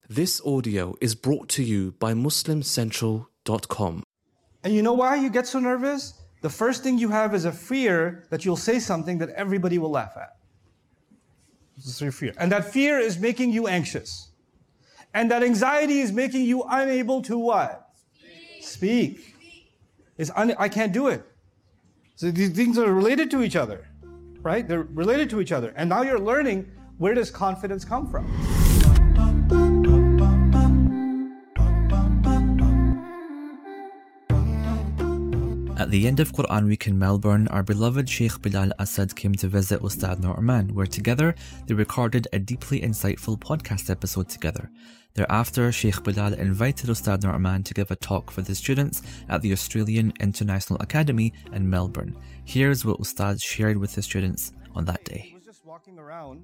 This audio is brought to you by MuslimCentral.com. And you know why you get so nervous? The first thing you have is a fear that you'll say something that everybody will laugh at. This is your fear. And that fear is making you anxious. And that anxiety is making you unable to what? Speak. I can't do it. So these things are related to each other, right? They're related to each other. And now you're learning, where does confidence come from? At the end of Quran Week in Melbourne, our beloved Sheikh Bilal Asad came to visit Ustad Nu'man, where together they recorded a deeply insightful podcast episode together. Thereafter, Sheikh Bilal invited Ustad Nu'man to give a talk for the students at the Australian International Academy in Melbourne. Here's what Ustad shared with the students on that day. He was just walking around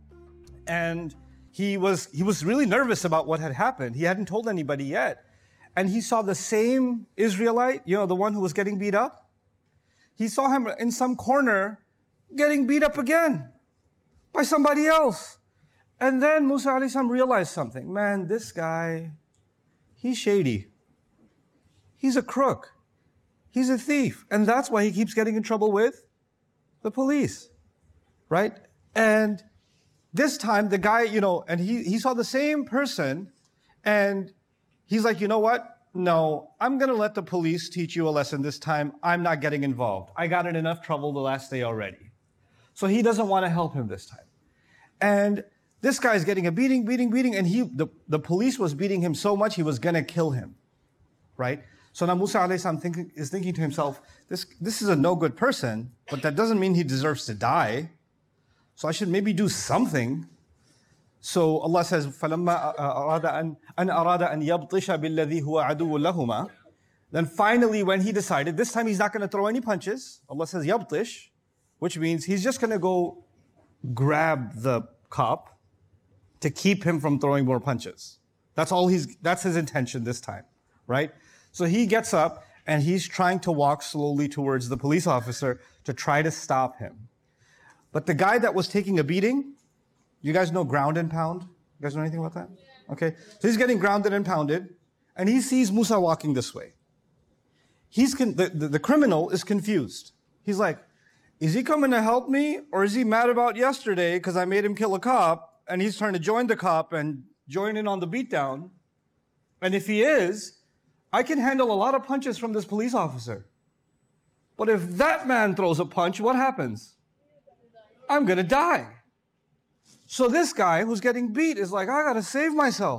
and he was really nervous about what had happened. He hadn't told anybody yet. And he saw the same Israelite, the one who was getting beat up. He saw him in some corner getting beat up again by somebody else. And then Musa alayhi salam realized something. Man, this guy, he's shady. He's a crook. He's a thief. And that's why he keeps getting in trouble with the police, right? And this time the guy, and he saw the same person and he's like, you know what? No, I'm going to let the police teach you a lesson this time. I'm not getting involved. I got in enough trouble the last day already. So he doesn't want to help him this time. And this guy's getting a beating, and the police was beating him so much he was going to kill him, right? So now Musa alayhi salam is thinking to himself, this is a no good person, but that doesn't mean he deserves to die. So I should maybe do something. So Allah says, فَلَمَّا أَرَادَ أَنْ يَبْطِشَ بِالَّذِي هُوَ عَدُوٌّ لَهُمَا. Then finally, when he decided, this time he's not going to throw any punches. Allah says, يَبْطِش, which means he's just going to go grab the cop to keep him from throwing more punches. That's his intention this time, right? So he gets up and he's trying to walk slowly towards the police officer to try to stop him. But the guy that was taking a beating, you guys know ground and pound? You guys know anything about that? Okay. So he's getting grounded and pounded, and he sees Musa walking this way. The criminal is confused. He's like, is he coming to help me, or is he mad about yesterday because I made him kill a cop, and he's trying to join the cop and join in on the beatdown? And if he is, I can handle a lot of punches from this police officer. But if that man throws a punch, what happens? I'm going to die. So this guy who's getting beat is like, I gotta save myself.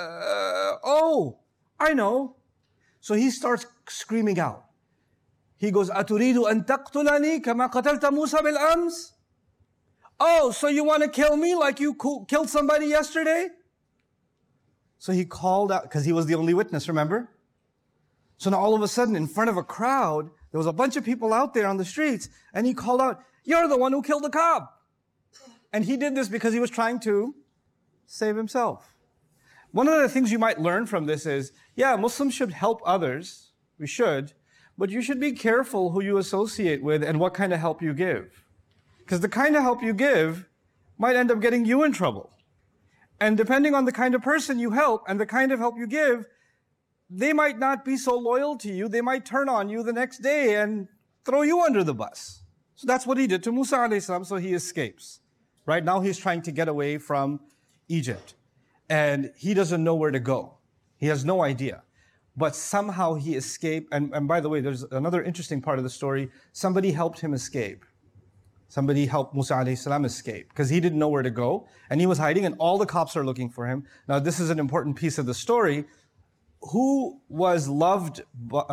I know. So he starts screaming out. He goes, أَتُرِيدُ أَن تَقْتُلَنِي كَمَا قَتَلْتَ مُوسَى بِالْأَمْسِ? Oh, so you want to kill me like you killed somebody yesterday? So he called out, because he was the only witness, remember? So now all of a sudden, in front of a crowd, there was a bunch of people out there on the streets, and he called out, you're the one who killed the cop. And he did this because he was trying to save himself. One of the things you might learn from this is, Muslims should help others. We should. But you should be careful who you associate with and what kind of help you give. Because the kind of help you give might end up getting you in trouble. And depending on the kind of person you help and the kind of help you give, they might not be so loyal to you. They might turn on you the next day and throw you under the bus. So that's what he did to Musa alayhi salam, so he escapes. Right now he's trying to get away from Egypt. And he doesn't know where to go. He has no idea. But somehow he escaped. And by the way, there's another interesting part of the story. Somebody helped him escape. Somebody helped Musa alayhi salam escape. Because he didn't know where to go. And he was hiding and all the cops are looking for him. Now this is an important piece of the story. Who was loved who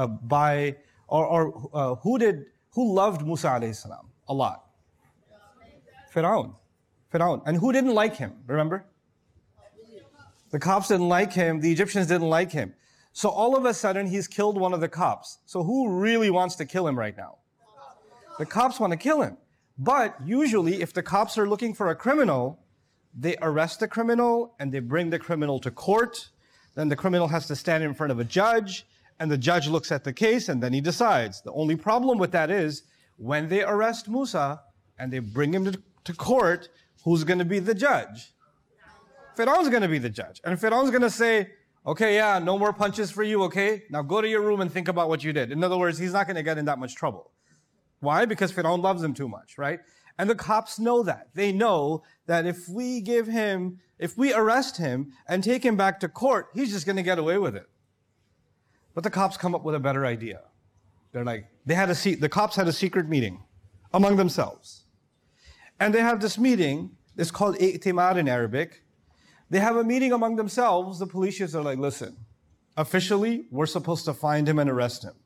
loved Musa alayhi salam a lot? Fir'aun. And who didn't like him? Remember? The cops didn't like him. The Egyptians didn't like him. So all of a sudden, he's killed one of the cops. So who really wants to kill him right now? The cops want to kill him. But usually, if the cops are looking for a criminal, they arrest the criminal and they bring the criminal to court. Then the criminal has to stand in front of a judge, and the judge looks at the case and then he decides. The only problem with that is when they arrest Musa and they bring him to court, who's going to be the judge? Fir'aun's going to be the judge. And Fir'aun's going to say, okay, yeah, no more punches for you, okay? Now go to your room and think about what you did. In other words, he's not going to get in that much trouble. Why? Because Fir'aun loves him too much, right? And the cops know that. They know that if we arrest him and take him back to court, he's just going to get away with it. But the cops come up with a better idea. They're like, the cops had a secret meeting among themselves. And they have this meeting, it's called i'timar in Arabic. They have a meeting among themselves. The police chiefs are like, listen, officially, we're supposed to find him and arrest him.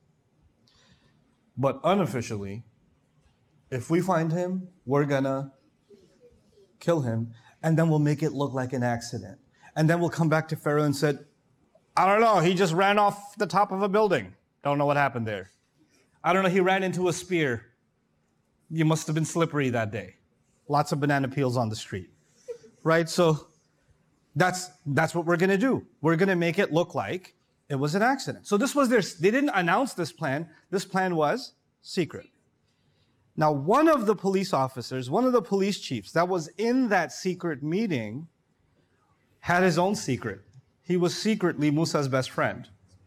But unofficially, if we find him, we're gonna kill him, and then we'll make it look like an accident. And then we'll come back to Pharaoh and said, I don't know, he just ran off the top of a building. Don't know what happened there. I don't know, he ran into a spear. You must have been slippery that day. Lots of banana peels on the street. Right? So that's what we're gonna do. We're gonna make it look like it was an accident. So they didn't announce this plan. This plan was secret. Now, one of the police officers, one of the police chiefs that was in that secret meeting had his own secret. He was secretly Musa's best friend.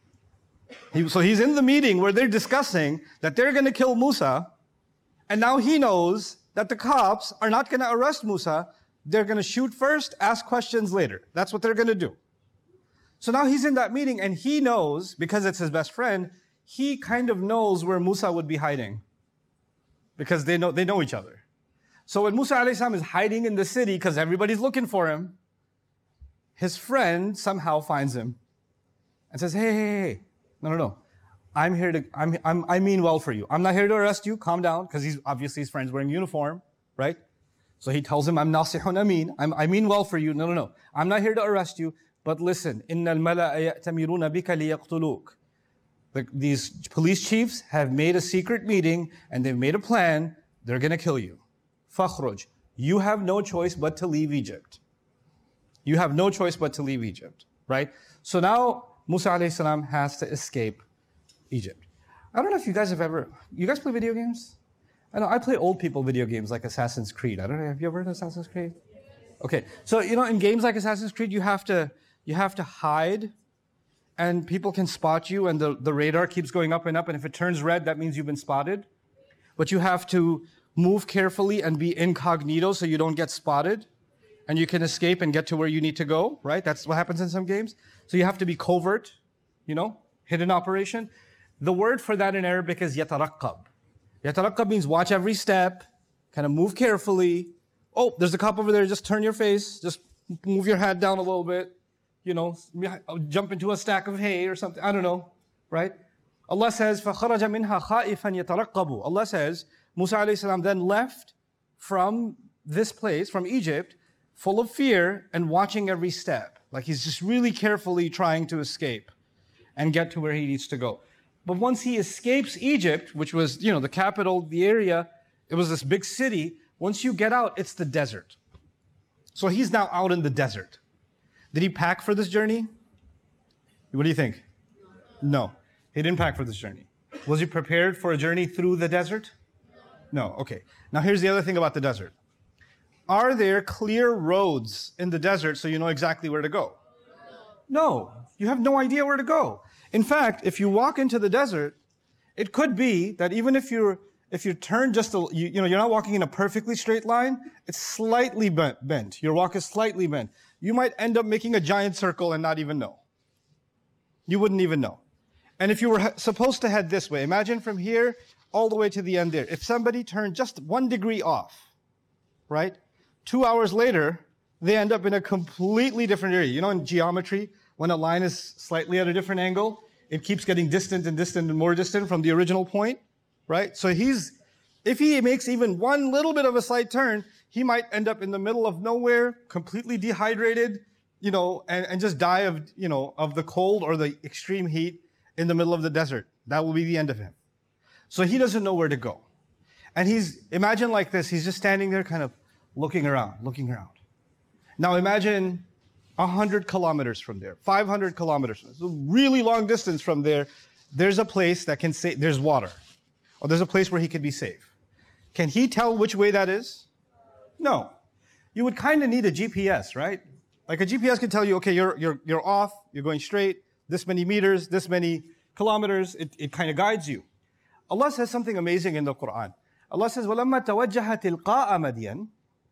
So he's in the meeting where they're discussing that they're going to kill Musa, and now he knows that the cops are not going to arrest Musa. They're going to shoot first, ask questions later. That's what they're going to do. So now he's in that meeting, and he knows, because it's his best friend, he kind of knows where Musa would be hiding. Because they know each other. So when Musa alayhi salam is hiding in the city because everybody's looking for him, his friend somehow finds him and says, hey, no. I mean well for you. I'm not here to arrest you. Calm down, because his friend's wearing uniform, right? So he tells him, I'm nasihun amin. I mean well for you. No. I'm not here to arrest you, but listen, innal mala'a ya'tamiruna bika liyaqtuluk. These police chiefs have made a secret meeting and they've made a plan. They're going to kill you. Fakhruj. You have no choice but to leave Egypt. You have no choice but to leave Egypt, right? So now Musa alayhi salam has to escape Egypt. I don't know if you guys play video games? I know I play old people video games like Assassin's Creed. I don't know, have you ever heard of Assassin's Creed? Okay, so in games like Assassin's Creed, you have to hide. And people can spot you, and the radar keeps going up, and if it turns red, that means you've been spotted. But you have to move carefully and be incognito so you don't get spotted, and you can escape and get to where you need to go, right? That's what happens in some games. So you have to be covert, hidden operation. The word for that in Arabic is yataraqqab. Yataraqqab means watch every step, kind of move carefully. Oh, there's a cop over there, just turn your face, just move your head down a little bit. Jump into a stack of hay or something. I don't know, right? Allah says, فَخَرَجَ مِنْهَا خَائِفًا يَتَرَقَّبُ. Allah says, Musa alayhi salam then left from this place, from Egypt, full of fear and watching every step. Like he's just really carefully trying to escape and get to where he needs to go. But once he escapes Egypt, which was, the capital, the area, it was this big city. Once you get out, it's the desert. So he's now out in the desert. Did he pack for this journey? What do you think? No, he didn't pack for this journey. Was he prepared for a journey through the desert? No, okay. Now here's the other thing about the desert. Are there clear roads in the desert so you know exactly where to go? No, you have no idea where to go. In fact, if you walk into the desert, it could be that even if you turn you're not walking in a perfectly straight line, it's slightly bent. Your walk is slightly bent. You might end up making a giant circle and not even know. You wouldn't even know. And if you were supposed to head this way, imagine from here all the way to the end there. If somebody turned just 1 degree off, right? 2 hours later, they end up in a completely different area. In geometry, when a line is slightly at a different angle, it keeps getting distant and more distant from the original point, right? So if he makes even one little bit of a slight turn, he might end up in the middle of nowhere, completely dehydrated, and just die of the cold or the extreme heat in the middle of the desert. That will be the end of him. So he doesn't know where to go. And imagine like this, he's just standing there kind of looking around. Now imagine 100 kilometers from there, 500 kilometers from there, so really long distance from there, there's a place that can say, there's water, or there's a place where he could be safe. Can he tell which way that is? No. You would kind of need a GPS, right? Like a GPS can tell you, okay, you're off, you're going straight, this many meters, this many kilometers, it kind of guides you. Allah says something amazing in the Quran. Allah says, وَلَمَّا تَوَجَّهَ تِلْقَاءَ مَدْيَنَ.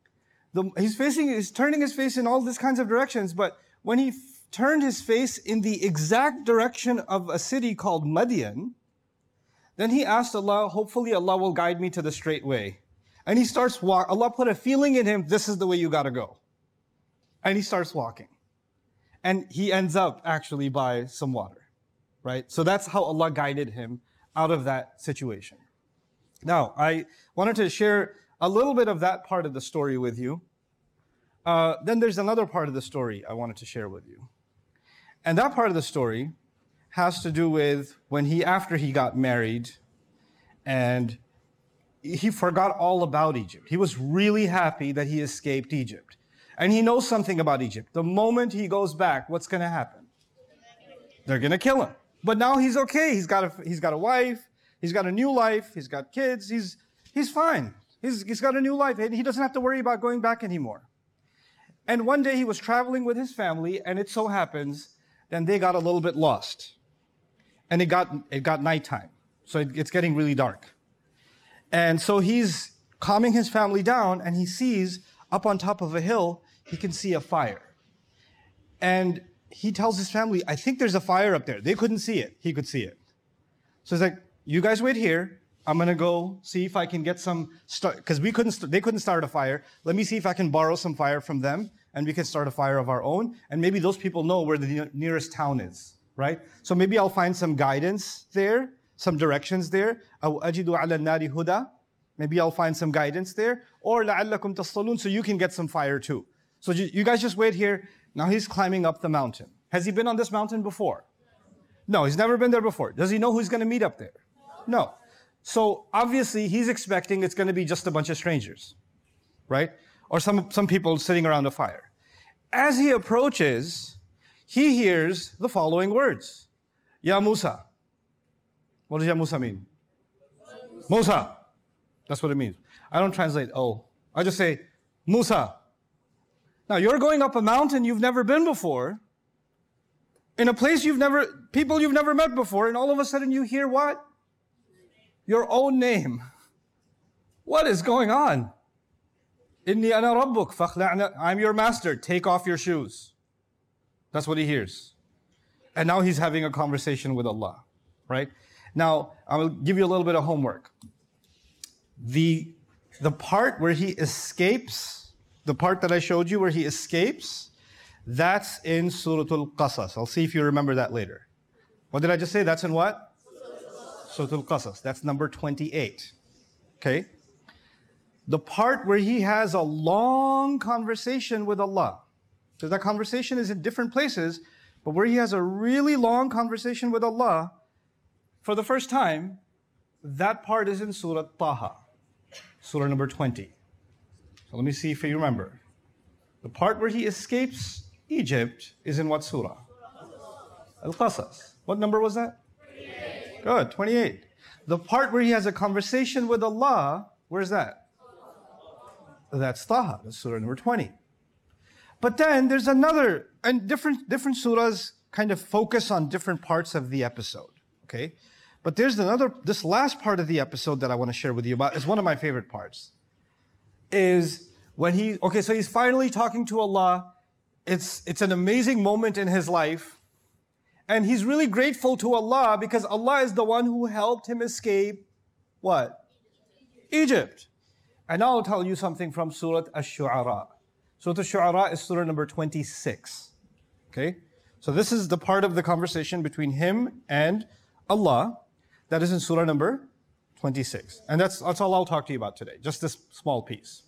He's turning his face in all these kinds of directions, but when he turned his face in the exact direction of a city called Madian, then he asked Allah, hopefully Allah will guide me to the straight way. And he starts walking. Allah put a feeling in him, this is the way you gotta go. And he starts walking. And he ends up actually by some water, right? So that's how Allah guided him out of that situation. Now, I wanted to share a little bit of that part of the story with you. Then there's another part of the story I wanted to share with you. And that part of the story has to do with after he got married and he forgot all about Egypt. He was really happy that he escaped Egypt. And he knows something about Egypt. The moment he goes back, what's going to happen? They're going to kill him. But now he's okay. He's got a wife. He's got a new life. He's got kids. He's fine. He's got a new life. And he doesn't have to worry about going back anymore. And one day he was traveling with his family, and it so happens, then they got a little bit lost. And it got nighttime. So it's getting really dark. And so he's calming his family down, and he sees up on top of a hill, he can see a fire. And he tells his family, I think there's a fire up there. They couldn't see it. He could see it. So he's like, you guys wait here. I'm going to go see if I can get some, because they couldn't start a fire. Let me see if I can borrow some fire from them, and we can start a fire of our own. And maybe those people know where the nearest town is, right? So maybe I'll find some guidance there, some directions there. أَوْ أَجِدُ عَلَى النَّارِ هُدًى. Maybe I'll find some guidance there. Or لَعَلَّكُمْ تَصْطَلُونَ, so you can get some fire too. So you guys just wait here. Now he's climbing up the mountain. Has he been on this mountain before? No, he's never been there before. Does he know who's going to meet up there? No. So obviously he's expecting it's going to be just a bunch of strangers, right? Or some people sitting around a fire. As he approaches, he hears the following words. Ya Musa. What does Ya Musa mean? Musa. That's what it means. I don't translate I just say Musa. Now you're going up a mountain you've never been before, in a place people you've never met before, and all of a sudden you hear what? Your own name. What is going on? Inni ana rabbuk fakhla'na. I'm your master. Take off your shoes. That's what he hears. And now he's having a conversation with Allah, right? Now, I will give you a little bit of homework. The part where he escapes, the part that I showed you where he escapes, that's in Surah Al-Qasas. I'll see if you remember that later. What did I just say? That's in what? Surah Al-Qasas. That's number 28. Okay? The part where he has a long conversation with Allah. Because that conversation is in different places, but where he has a really long conversation with Allah, for the first time, that part is in Surah Taha. Surah number 20. So let me see if you remember. The part where he escapes Egypt is in what surah? Al-Qasas. What number was that? 28. Good, 28. The part where he has a conversation with Allah, where's that? That's Taha, that's surah number 20. But then there's another, and different surahs kind of focus on different parts of the episode, okay? But there's this last part of the episode that I want to share with you about, is one of my favorite parts. Is when so he's finally talking to Allah. It's an amazing moment in his life. And he's really grateful to Allah because Allah is the one who helped him escape what? Egypt. And now I'll tell you something from Surah Ash-Shu'ara. Surah Ash-Shu'ara is surah number 26. Okay? So this is the part of the conversation between him and Allah that is in surah number 26. And that's all I'll talk to you about today, just this small piece.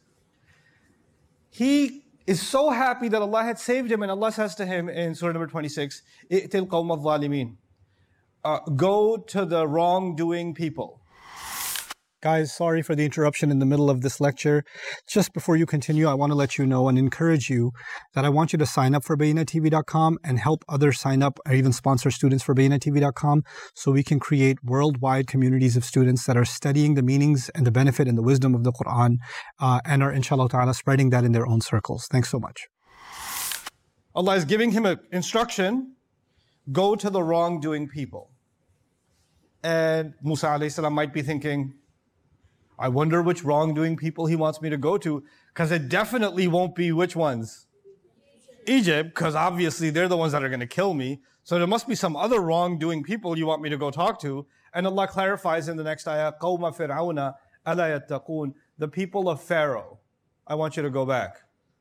He is so happy that Allah had saved him, and Allah says to him in surah number 26, "I'til qawm al-zalimin." Go to the wrongdoing people. Guys, sorry for the interruption in the middle of this lecture. Just before you continue, I want to let you know and encourage you that I want you to sign up for BayyinahTV.com and help others sign up or even sponsor students for BayyinahTV.com so we can create worldwide communities of students that are studying the meanings and the benefit and the wisdom of the Quran and are, inshallah ta'ala, spreading that in their own circles. Thanks so much. Allah is giving him an instruction, go to the wrongdoing people. And Musa alayhi salam might be thinking, I wonder which wrongdoing people he wants me to go to, because it definitely won't be which ones? Egypt, because obviously they're the ones that are going to kill me. So there must be some other wrongdoing people you want me to go talk to. And Allah clarifies in the next ayah, قَوْمَ فِرْعَوْنَ أَلَا يَتَّقُونَ, the people of Pharaoh, I want you to go back.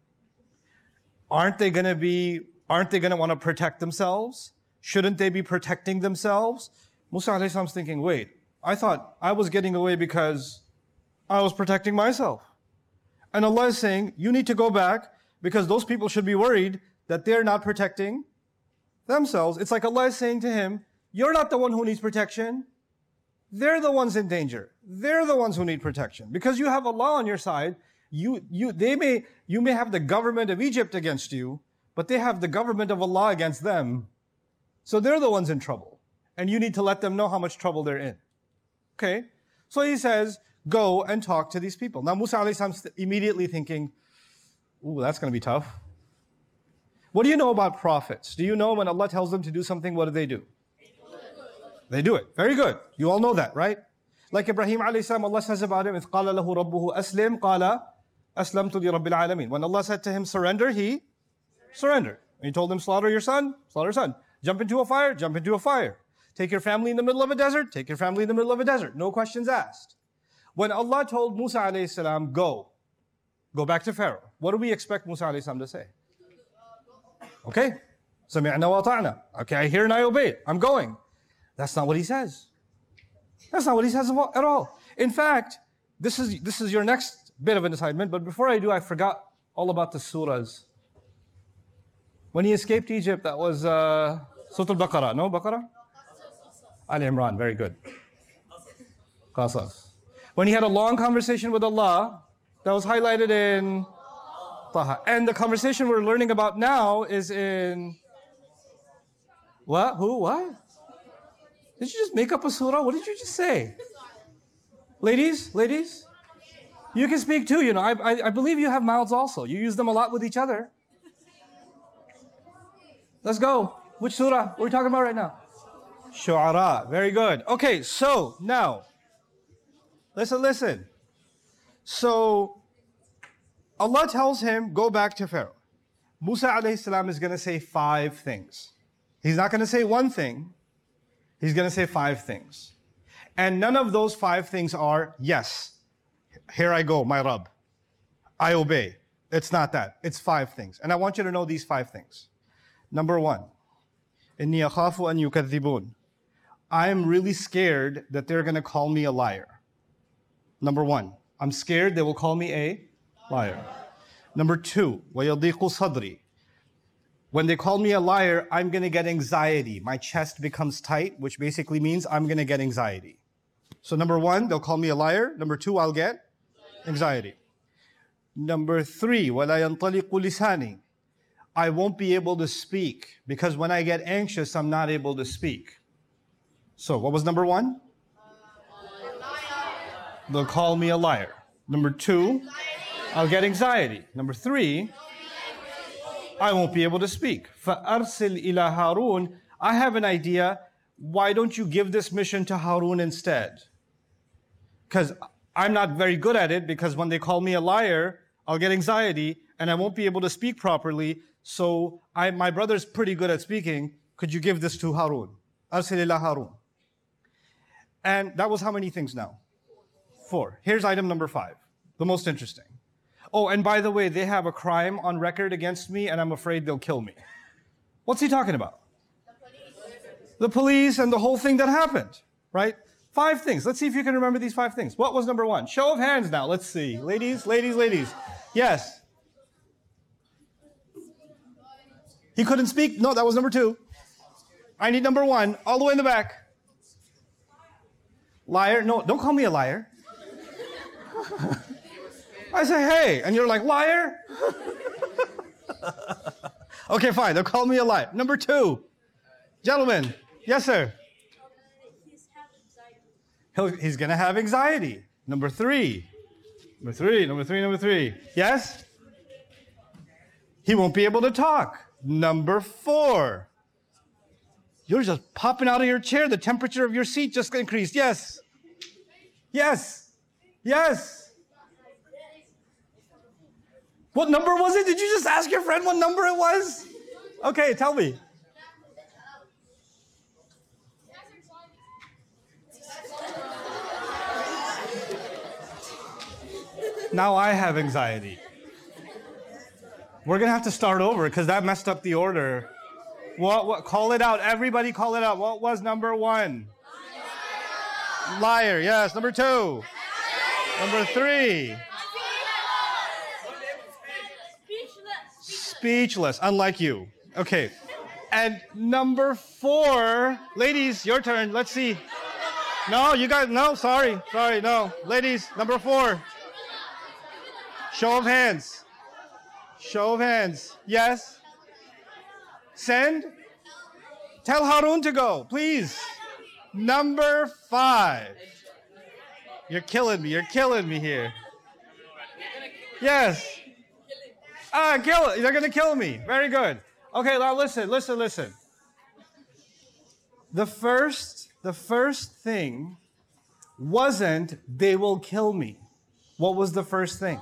Aren't they going to want to protect themselves? Shouldn't they be protecting themselves? Musa alayhi salam's thinking, wait, I thought I was getting away because I was protecting myself. And Allah is saying, you need to go back because those people should be worried that they're not protecting themselves. It's like Allah is saying to him, you're not the one who needs protection. They're the ones in danger. They're the ones who need protection. Because you have Allah on your side, you may have the government of Egypt against you, but they have the government of Allah against them. So they're the ones in trouble. And you need to let them know how much trouble they're in. Okay? So he says, go and talk to these people. Now Musa alayhi salam's immediately thinking, ooh, that's going to be tough. What do you know about prophets? Do you know when Allah tells them to do something, what do? They do it. Very good. You all know that, right? Like Ibrahim alayhi salam, Allah says about him, إِذْ قَالَ لَهُ رَبُّهُ أَسْلِمْ قَالَ أَسْلَمْتُ لِرَبِّ الْعَالَمِينَ. When Allah said to him, surrender, he surrendered. When he told him, slaughter your son, slaughter your son. Jump into a fire, jump into a fire. Take your family in the middle of a desert, take your family in the middle of a desert. No questions asked. When Allah told Musa alayhi salam, go back to Pharaoh, what do we expect Musa alayhi salam to say? Okay, سَمِعْنَا وَأَطَعْنَا. Okay, I hear and I obey. I'm going. That's not what he says. That's not what he says at all. In fact, this is your next bit of an assignment, but before I do, I forgot all about the surahs. When he escaped Egypt, that was Surah Al-Baqarah. No, Baqarah? Al-Imran, very good. Qasas. When he had a long conversation with Allah, that was highlighted in Taha. And the conversation we're learning about now is in... What? Who? What? Did you just make up a surah? What did you just say? Ladies? You can speak too, you know. I believe you have mouths also. You use them a lot with each other. Let's go. Which surah? What are we talking about right now? Shu'ara. Very good. Okay, so now, listen. So, Allah tells him, go back to Pharaoh. Musa alayhi salam is going to say 5 things. He's not going to say one thing. He's going to say 5 things. And none of those 5 things are, yes, here I go, my Rabb. I obey. It's not that. It's 5 things. And I want you to know these 5 things. Number 1, إِنِّي أَخَافُ أَن يُكَذِّبُونَ. I am really scared that they're going to call me a liar. Number 1, I'm scared they will call me a liar. Number 2, وَيَضِيقُ صَدْرِي. When they call me a liar, I'm going to get anxiety. My chest becomes tight, which basically means I'm going to get anxiety. So number 1, they'll call me a liar. Number 2, I'll get anxiety. Number 3, وَلَا يَنْطَلِقُ لِسَانِي. I won't be able to speak because when I get anxious, I'm not able to speak. So what was number 1? They'll call me a liar. Number 2, I'll get anxiety. Number 3, I won't be able to speak. فَأَرْسِلْ إِلَى هَارُونَ. I have an idea. Why don't you give this mission to Harun instead? Because I'm not very good at it, because when they call me a liar, I'll get anxiety and I won't be able to speak properly. So my brother's pretty good at speaking. Could you give this to Harun? أَرْسِلْ إِلَى هَارُونَ. And that was how many things now? 4. Here's item number 5, the most interesting. Oh, and by the way, they have a crime on record against me and I'm afraid they'll kill me. What's he talking about? The police and the whole thing that happened, right? 5 things. Let's see if you can remember these 5 things. What was number 1? Show of hands now. Let's see. Ladies. Yes. He couldn't speak? No, that was number 2. I need number 1, all the way in the back. Liar? No, don't call me a liar. I say, hey, and you're like, liar? Okay, fine, they'll call me a liar. Number 2, gentlemen, yes, sir. He's going to have anxiety. Number 3. Yes? He won't be able to talk. Number 4. You're just popping out of your chair. The temperature of your seat just increased. Yes. Yes. Yes. What number was it? Did you just ask your friend what number it was? Okay, tell me. Now I have anxiety. We're going to have to start over because that messed up the order. What? Call it out. Everybody call it out. What was number 1? Liar. Yes. Number 2. Number 3. Speechless. Unlike you. Okay. And number 4. Ladies, your turn. Let's see. No, you guys. No, sorry. Sorry. No. Ladies, number 4. Show of hands. Show of hands. Yes. Send. Tell Harun to go, please. Number 5. You're killing me. You're killing me here. Yes. Kill. They're going to kill me. Very good. Okay, now listen. The first thing wasn't they will kill me. What was the first thing?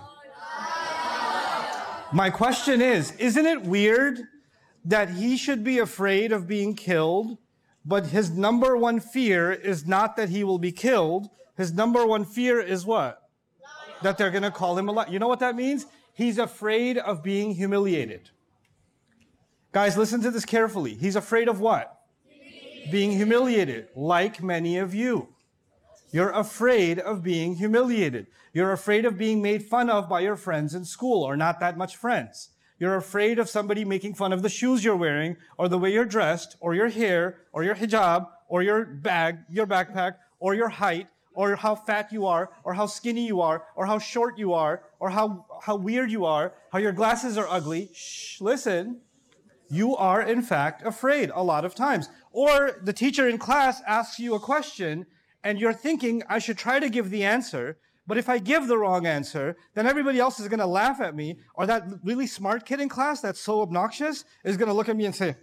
My question is, isn't it weird that he should be afraid of being killed, but his number 1 fear is not that he will be killed. His number 1 fear is what? That they're going to call him a liar. You know what that means? He's afraid of being humiliated. Guys, listen to this carefully. He's afraid of what? Being humiliated, like many of you. You're afraid of being humiliated. You're afraid of being made fun of by your friends in school, or not that much friends. You're afraid of somebody making fun of the shoes you're wearing, or the way you're dressed, or your hair, or your hijab, or your bag, your backpack, or your height, or how fat you are, or how skinny you are, or how short you are, or how weird you are, how your glasses are ugly. Shh, listen. You are, in fact, afraid a lot of times. Or the teacher in class asks you a question, and you're thinking, I should try to give the answer, but if I give the wrong answer, then everybody else is going to laugh at me, or that really smart kid in class that's so obnoxious is going to look at me and say,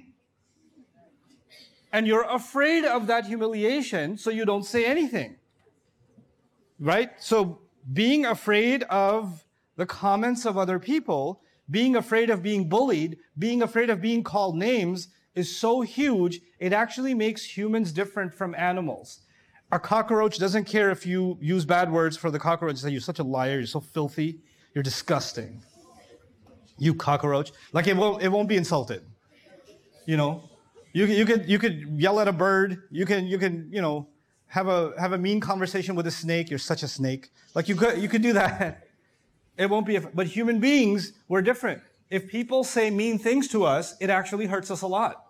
And you're afraid of that humiliation, so you don't say anything. Right? So being afraid of the comments of other people, being afraid of being bullied, being afraid of being called names is so huge, it actually makes humans different from animals. A cockroach doesn't care if you use bad words for the cockroach. Say, you're such a liar, you're so filthy, you're disgusting. You cockroach. Like it won't be insulted. You know? You could yell at a bird, you can have a mean conversation with a snake, you're such a snake. Like you could do that. It won't be, but human beings, we're different. If people say mean things to us, it actually hurts us a lot.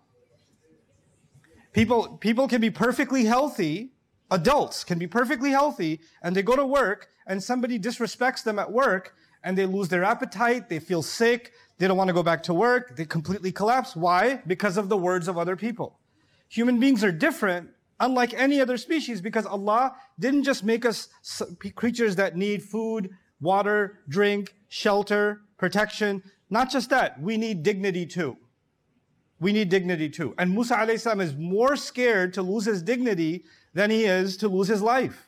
People can be perfectly healthy, adults can be perfectly healthy, and they go to work, and somebody disrespects them at work, and they lose their appetite, they feel sick, they don't want to go back to work, they completely collapse. Why? Because of the words of other people. Human beings are different, unlike any other species, because Allah didn't just make us creatures that need food, water, drink, shelter, protection. Not just that, we need dignity too. We need dignity too. And Musa alayhi salam is more scared to lose his dignity than he is to lose his life.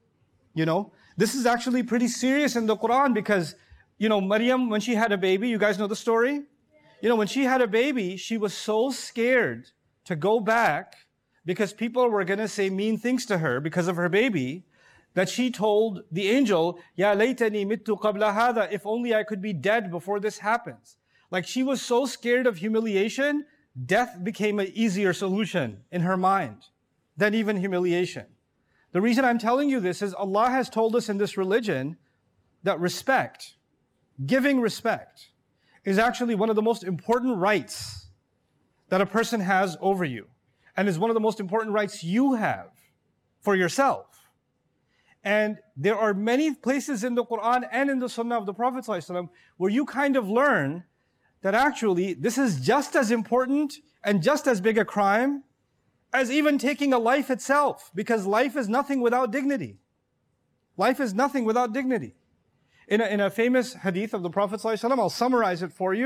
This is actually pretty serious in the Quran because, Maryam, when she had a baby, you guys know the story? When she had a baby, she was so scared to go back because people were going to say mean things to her because of her baby, that she told the angel, Ya laytani mittu qabla hadha, if only I could be dead before this happens. Like she was so scared of humiliation, death became an easier solution in her mind than even humiliation. The reason I'm telling you this is Allah has told us in this religion that respect, giving respect, is actually one of the most important rights that a person has over you, and is one of the most important rights you have for yourself. And there are many places in the Quran and in the Sunnah of the Prophet ﷺ where you kind of learn that actually this is just as important and just as big a crime as even taking a life itself, because life is nothing without dignity. Life is nothing without dignity. In a famous hadith of the Prophet ﷺ, I'll summarize it for you.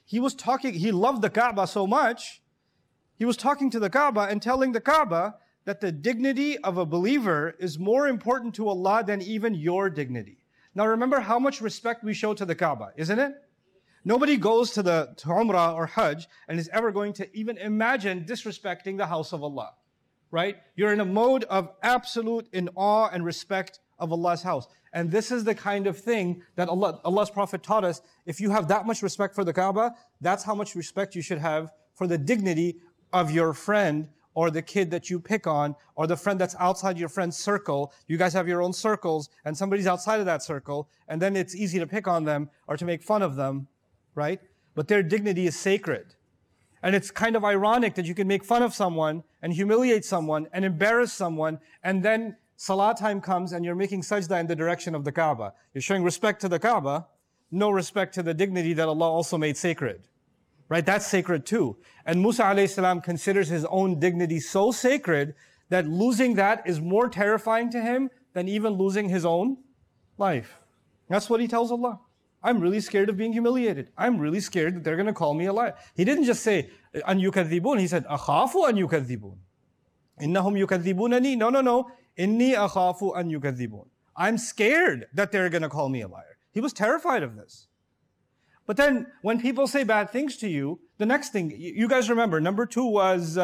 he loved the Kaaba so much, he was talking to the Kaaba and telling the Kaaba that the dignity of a believer is more important to Allah than even your dignity. Now remember how much respect we show to the Kaaba, isn't it? Nobody goes to Umrah or Hajj and is ever going to even imagine disrespecting the house of Allah, right? You're in a mode of absolute in awe and respect of Allah's house. And this is the kind of thing that Allah's Prophet taught us. If you have that much respect for the Kaaba, that's how much respect you should have for the dignity of your friend or the kid that you pick on, or the friend that's outside your friend's circle. You guys have your own circles, and somebody's outside of that circle, and then it's easy to pick on them or to make fun of them, right? But their dignity is sacred. And it's kind of ironic that you can make fun of someone and humiliate someone and embarrass someone, and then Salah time comes and you're making sajda in the direction of the Kaaba. You're showing respect to the Kaaba, no respect to the dignity that Allah also made sacred. Right? That's sacred too. And Musa alayhi salam considers his own dignity so sacred that losing that is more terrifying to him than even losing his own life. That's what he tells Allah. I'm really scared of being humiliated. I'm really scared that they're going to call me a liar. He didn't just say, an yukadhibun. He said, akhafu an yukadhibun. Innahum yukadhibunani. No. Inni akhafu an yukadhibun. I'm scared that they're going to call me a liar. He was terrified of this. But then when people say bad things to you, the next thing, you guys remember, number 2 was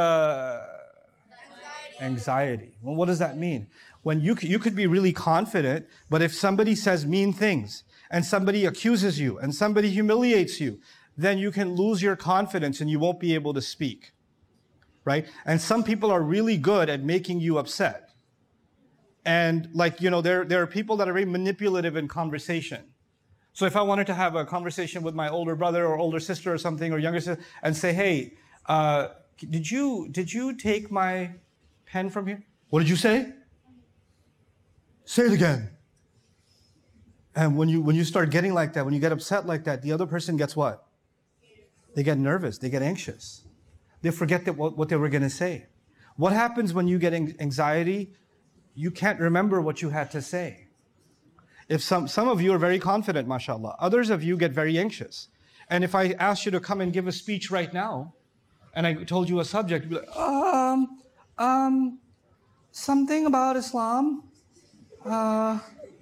anxiety. Well, what does that mean? When you could be really confident, but if somebody says mean things, and somebody accuses you, and somebody humiliates you, then you can lose your confidence and you won't be able to speak, right? And some people are really good at making you upset. And there are people that are very manipulative in conversation. So if I wanted to have a conversation with my older brother or older sister or something, or younger sister, and say, hey, did you take my pen from here? What did you say? Say it again. And when you start getting like that, when you get upset like that, the other person gets what? They get nervous, they get anxious. They forget what they were going to say. What happens when you get anxiety? You can't remember what you had to say. If some of you are very confident, mashallah, others of you get very anxious. And if I asked you to come and give a speech right now, and I told you a subject, you'd be like, something about Islam. And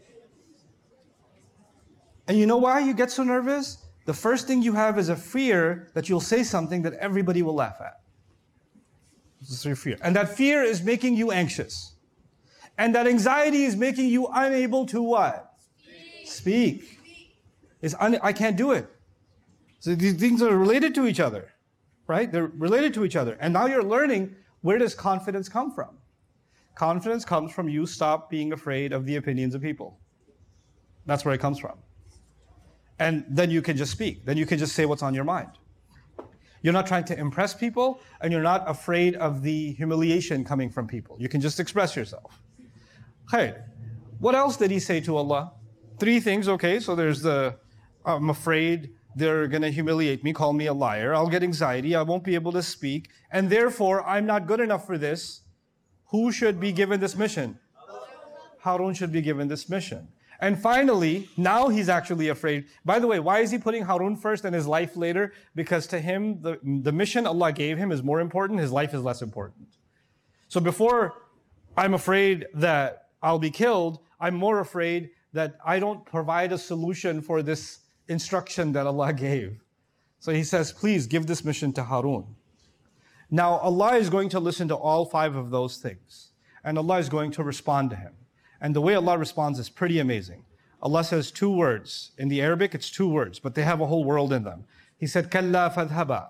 you know why you get so nervous? The first thing you have is a fear that you'll say something that everybody will laugh at. This is your fear. And that fear is making you anxious. And that anxiety is making you unable to what? Speak. I can't do it. So these things are related to each other, right? They're related to each other. And now you're learning, where does confidence come from? Confidence comes from you stop being afraid of the opinions of people. That's where it comes from. And then you can just speak. Then you can just say what's on your mind. You're not trying to impress people, and you're not afraid of the humiliation coming from people. You can just express yourself. Khair. What else did he say to Allah? 3 things, okay, so there's I'm afraid they're going to humiliate me, call me a liar, I'll get anxiety, I won't be able to speak, and therefore I'm not good enough for this. Who should be given this mission? Harun should be given this mission. And finally, now he's actually afraid. By the way, why is he putting Harun first and his life later? Because to him, the mission Allah gave him is more important, his life is less important. So before I'm afraid that I'll be killed, I'm more afraid that I don't provide a solution for this instruction that Allah gave. So he says, please give this mission to Harun. Now Allah is going to listen to all 5 of those things. And Allah is going to respond to him. And the way Allah responds is pretty amazing. Allah says 2 words. In the Arabic, it's 2 words, but they have a whole world in them. He said, Kalla fadhaba.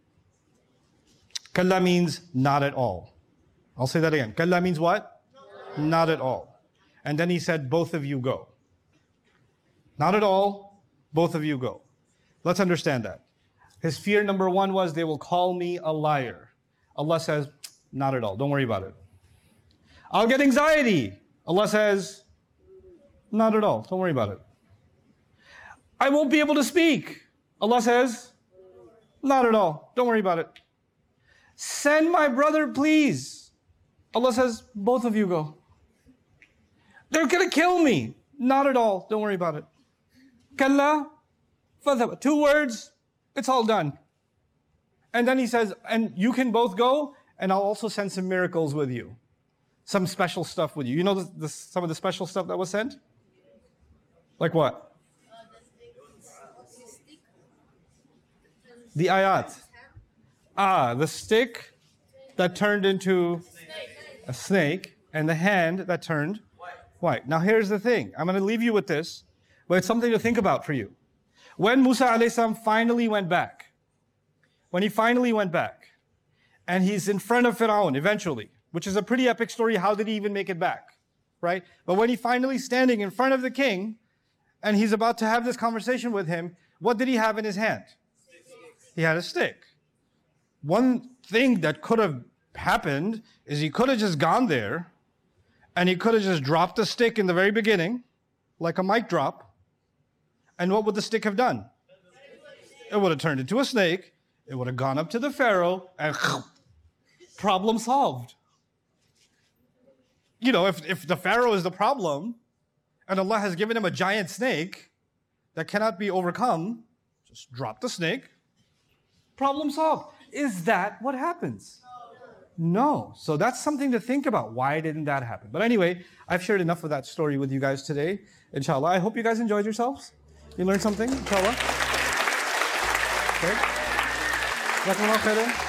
Kalla means not at all. I'll say that again. Kalla means what? Not at all. And then he said, both of you go. Not at all, both of you go. Let's understand that. His fear number 1 was, they will call me a liar. Allah says, not at all, don't worry about it. I'll get anxiety. Allah says, not at all, don't worry about it. I won't be able to speak. Allah says, not at all, don't worry about it. Send my brother, please. Allah says, both of you go. They're going to kill me. Not at all. Don't worry about it. Kalla, fadhaba. 2 words, It's all done. And then he says, and you can both go, and I'll also send some miracles with you. Some special stuff with you. You know some of the special stuff that was sent? Like what? The ayat. The stick that turned into a snake, and the hand that turned white. Now here's the thing. I'm going to leave you with this, but it's something to think about for you. When Musa alayhi salam finally went back, and he's in front of Fir'aun eventually, which is a pretty epic story. How did he even make it back? Right? But when he finally standing in front of the king, and he's about to have this conversation with him, what did he have in his hand? He had a stick. One thing that could have happened is he could have just gone there, and he could have just dropped the stick in the very beginning, like a mic drop, and what would the stick have done? It would have turned into a snake, it would have gone up to the Pharaoh, and problem solved. You know, if the Pharaoh is the problem, and Allah has given him a giant snake that cannot be overcome, just drop the snake, problem solved. Is that what happens? No. So that's something to think about. Why didn't that happen? But anyway, I've shared enough of that story with you guys today, inshallah. I hope you guys enjoyed yourselves. You learned something, inshallah. Okay. Jazakumullah khairan.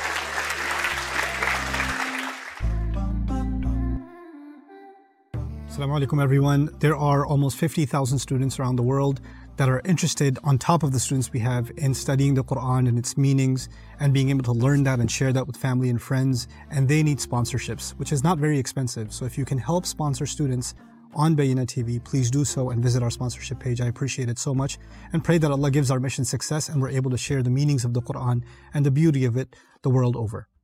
Assalamu alaikum everyone. There are almost 50,000 students around the world that are interested, on top of the students we have, in studying the Quran and its meanings and being able to learn that and share that with family and friends. And they need sponsorships, which is not very expensive. So if you can help sponsor students on Bayyinah TV, please do so and visit our sponsorship page. I appreciate it so much and pray that Allah gives our mission success and we're able to share the meanings of the Quran and the beauty of it the world over.